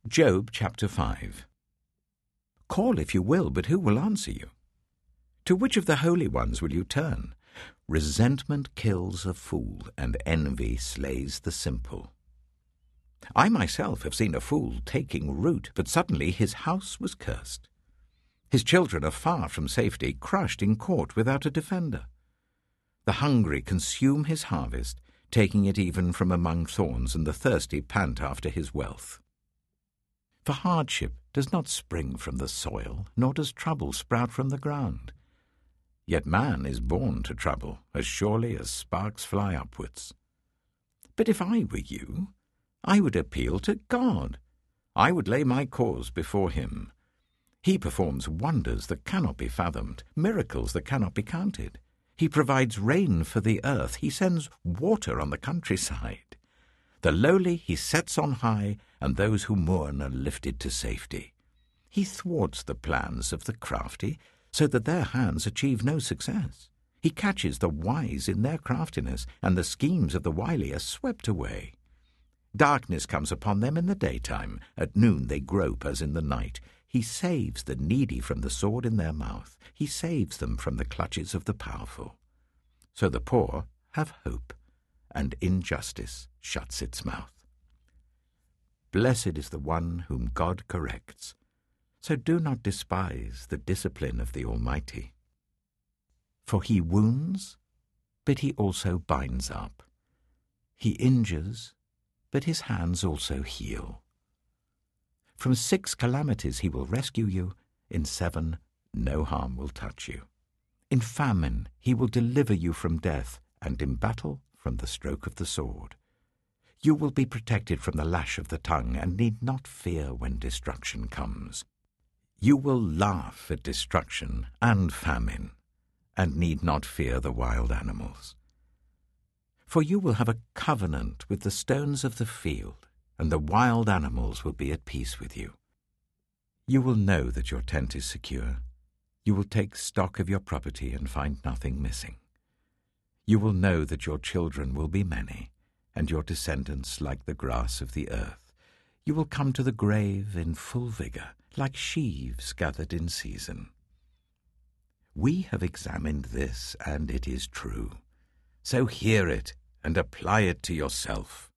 Job chapter 5. Call if you will, but who will answer you? To which of the holy ones will you turn? Resentment kills a fool, and envy slays the simple. I myself have seen a fool taking root, but suddenly his house was cursed. His children are far from safety, crushed in court without a defender. The hungry consume his harvest, taking it even from among thorns, and the thirsty pant after his wealth. For hardship does not spring from the soil, nor does trouble sprout from the ground. Yet man is born to trouble, as surely as sparks fly upwards. But if I were you, I would appeal to God. I would lay my cause before him. He performs wonders that cannot be fathomed, miracles that cannot be counted. He provides rain for the earth. He sends water on the countryside. The lowly he sets on high, and those who mourn are lifted to safety. He thwarts the plans of the crafty, so that their hands achieve no success. He catches the wise in their craftiness, and the schemes of the wily are swept away. Darkness comes upon them in the daytime. At noon they grope as in the night. He saves the needy from the sword in their mouth. He saves them from the clutches of the powerful. So the poor have hope, and injustice shuts its mouth. Blessed is the one whom God corrects. So do not despise the discipline of the Almighty. For he wounds, but he also binds up. He injures, but his hands also heal. From 6 calamities he will rescue you, in 7 no harm will touch you. In famine he will deliver you from death, and in battle from the stroke of the sword. You will be protected from the lash of the tongue, and need not fear when destruction comes. You will laugh at destruction and famine, and need not fear the wild animals. For you will have a covenant with the stones of the field, and the wild animals will be at peace with you. You will know that your tent is secure. You will take stock of your property and find nothing missing. You will know that your children will be many, and your descendants like the grass of the earth. You will come to the grave in full vigor, like sheaves gathered in season. We have examined this, and it is true. So hear it and apply it to yourself.